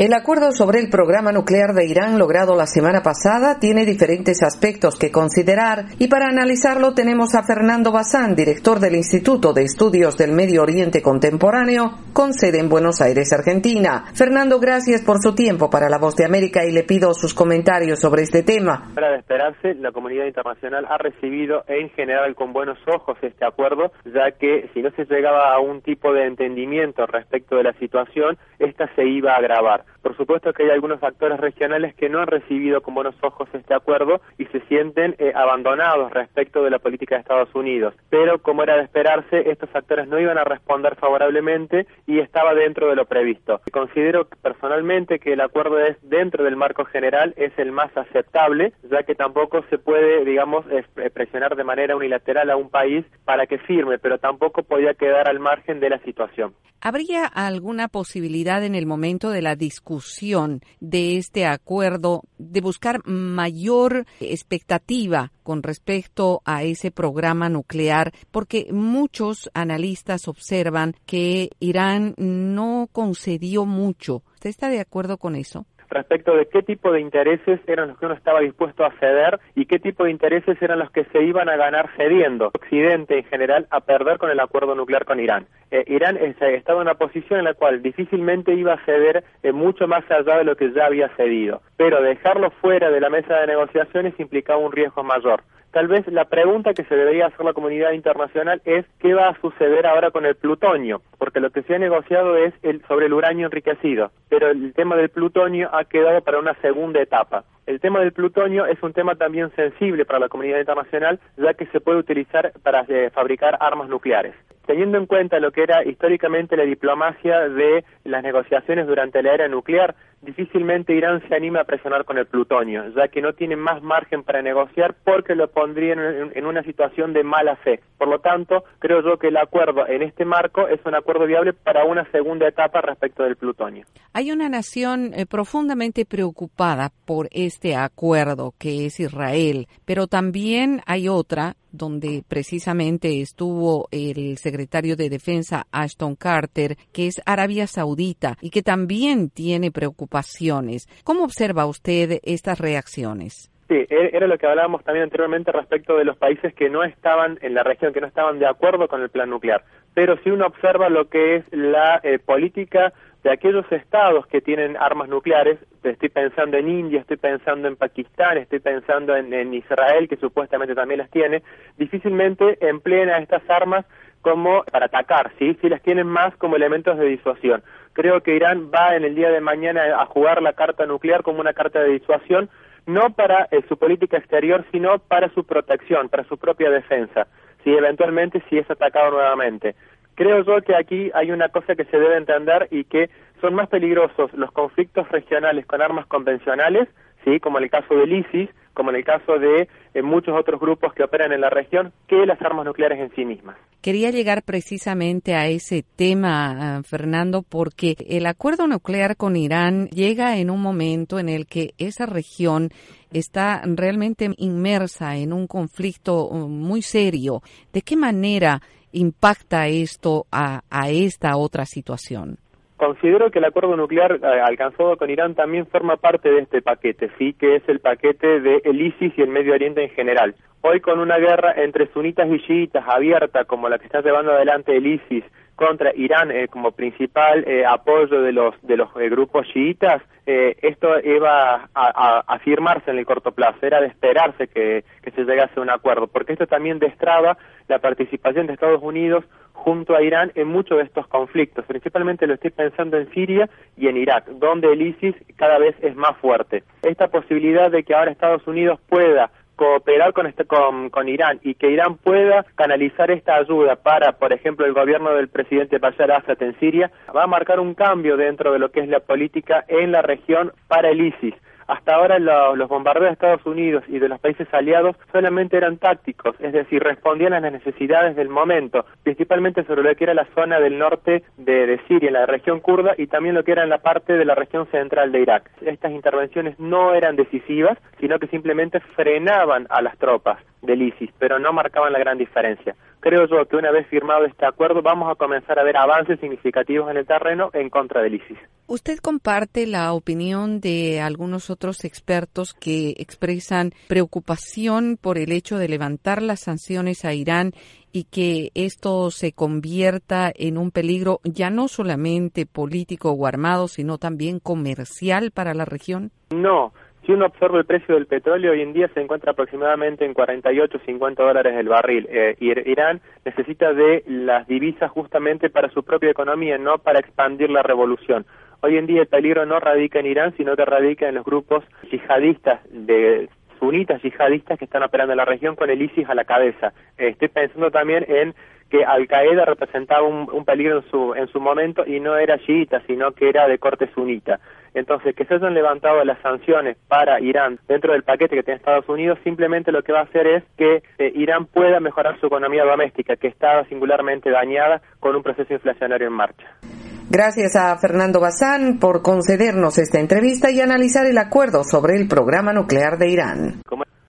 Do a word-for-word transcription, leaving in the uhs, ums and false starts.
El acuerdo sobre el programa nuclear de Irán logrado la semana pasada tiene diferentes aspectos que considerar y para analizarlo tenemos a Fernando Bazán, director del Instituto de Estudios del Medio Oriente Contemporáneo, con sede en Buenos Aires, Argentina. Fernando, gracias por su tiempo para La Voz de América y le pido sus comentarios sobre este tema. Para esperarse, la comunidad internacional ha recibido en general con buenos ojos este acuerdo, ya que si no se llegaba a un tipo de entendimiento respecto de la situación, esta se iba a agravar. Por supuesto que hay algunos actores regionales que no han recibido con buenos ojos este acuerdo y se sienten eh, abandonados respecto de la política de Estados Unidos. Pero, como era de esperarse, estos actores no iban a responder favorablemente y estaba dentro de lo previsto. Considero personalmente que el acuerdo es dentro del marco general, es el más aceptable, ya que tampoco se puede, digamos, presionar de manera unilateral a un país para que firme, pero tampoco podía quedar al margen de la situación. ¿Habría alguna posibilidad en el momento de la discusión de este acuerdo de buscar mayor expectativa con respecto a ese programa nuclear? Porque muchos analistas observan que Irán no concedió mucho. ¿Usted está de acuerdo con eso? Respecto de qué tipo de intereses eran los que uno estaba dispuesto a ceder y qué tipo de intereses eran los que se iban a ganar cediendo. Occidente en general a perder con el acuerdo nuclear con Irán. Eh, Irán eh, estaba en una posición en la cual difícilmente iba a ceder eh, mucho más allá de lo que ya había cedido, pero dejarlo fuera de la mesa de negociaciones implicaba un riesgo mayor. Tal vez la pregunta que se debería hacer la comunidad internacional es ¿qué va a suceder ahora con el plutonio? Porque lo que se ha negociado es el, sobre el uranio enriquecido, pero el tema del plutonio ha quedado para una segunda etapa. El tema del plutonio es un tema también sensible para la comunidad internacional, ya que se puede utilizar para eh, fabricar armas nucleares. Teniendo en cuenta lo que era históricamente la diplomacia de las negociaciones durante la era nuclear, difícilmente Irán se anima a presionar con el plutonio, ya que no tiene más margen para negociar porque lo pondría en, en una situación de mala fe. Por lo tanto, creo yo que el acuerdo en este marco es un acuerdo viable para una segunda etapa respecto del plutonio. Hay una nación eh, profundamente preocupada por este acuerdo, que es Israel, pero también hay otra donde precisamente estuvo el secretario de Defensa Ashton Carter, que es Arabia Saudita y que también tiene preocupaciones. ¿Cómo observa usted estas reacciones? Sí, era lo que hablábamos también anteriormente respecto de los países que no estaban en la región, que no estaban de acuerdo con el plan nuclear. Pero si uno observa lo que es la eh, política de aquellos estados que tienen armas nucleares, estoy pensando en India, estoy pensando en Pakistán, estoy pensando en, en Israel, que supuestamente también las tiene, difícilmente empleen a estas armas como para atacar, ¿sí? Si las tienen más como elementos de disuasión. Creo que Irán va en el día de mañana a jugar la carta nuclear como una carta de disuasión, no para eh, su política exterior, sino para su protección, para su propia defensa, si eventualmente si es atacado nuevamente. Creo yo que aquí hay una cosa que se debe entender y que son más peligrosos los conflictos regionales con armas convencionales, sí, como en el caso del ISIS, como en el caso de eh, muchos otros grupos que operan en la región, que las armas nucleares en sí mismas. Quería llegar precisamente a ese tema, uh, Fernando, porque el acuerdo nuclear con Irán llega en un momento en el que esa región está realmente inmersa en un conflicto uh, muy serio. ¿De qué manera impacta esto a, a esta otra situación? Considero que el acuerdo nuclear eh, alcanzado con Irán también forma parte de este paquete, sí, que es el paquete del ISIS y el Medio Oriente en general. Hoy con una guerra entre sunitas y chiitas abierta como la que está llevando adelante el ISIS contra Irán eh, como principal eh, apoyo de los de los eh, grupos chiitas, eh, esto iba a, a, a firmarse en el corto plazo, era de esperarse que, que se llegase a un acuerdo, porque esto también destraba la participación de Estados Unidos junto a Irán en muchos de estos conflictos, principalmente lo estoy pensando en Siria y en Irak, donde el ISIS cada vez es más fuerte. Esta posibilidad de que ahora Estados Unidos pueda cooperar con, este, con, con Irán y que Irán pueda canalizar esta ayuda para, por ejemplo, el gobierno del presidente Bashar al-Assad en Siria, va a marcar un cambio dentro de lo que es la política en la región para el ISIS. Hasta ahora lo, los bombardeos de Estados Unidos y de los países aliados solamente eran tácticos, es decir, respondían a las necesidades del momento, principalmente sobre lo que era la zona del norte de, de Siria, en la región kurda, y también lo que era en la parte de la región central de Irak. Estas intervenciones no eran decisivas, sino que simplemente frenaban a las tropas. del ISIS, pero no marcaban la gran diferencia. Creo yo que una vez firmado este acuerdo vamos a comenzar a ver avances significativos en el terreno en contra del ISIS. ¿Usted comparte la opinión de algunos otros expertos que expresan preocupación por el hecho de levantar las sanciones a Irán y que esto se convierta en un peligro ya no solamente político o armado, sino también comercial para la región? No. Si uno observa el precio del petróleo, hoy en día se encuentra aproximadamente en cuarenta y ocho, cincuenta dólares el barril. Eh, Irán necesita de las divisas justamente para su propia economía, no para expandir la revolución. Hoy en día el peligro no radica en Irán, sino que radica en los grupos yihadistas, de sunitas yihadistas que están operando en la región con el ISIS a la cabeza. Eh, estoy pensando también en que Al-Qaeda representaba un, un peligro en su, en su momento y no era chiita, sino que era de corte sunita. Entonces, que se hayan levantado las sanciones para Irán dentro del paquete que tiene Estados Unidos, simplemente lo que va a hacer es que eh, Irán pueda mejorar su economía doméstica, que estaba singularmente dañada con un proceso inflacionario en marcha. Gracias a Fernando Bazán por concedernos esta entrevista y analizar el acuerdo sobre el programa nuclear de Irán. Como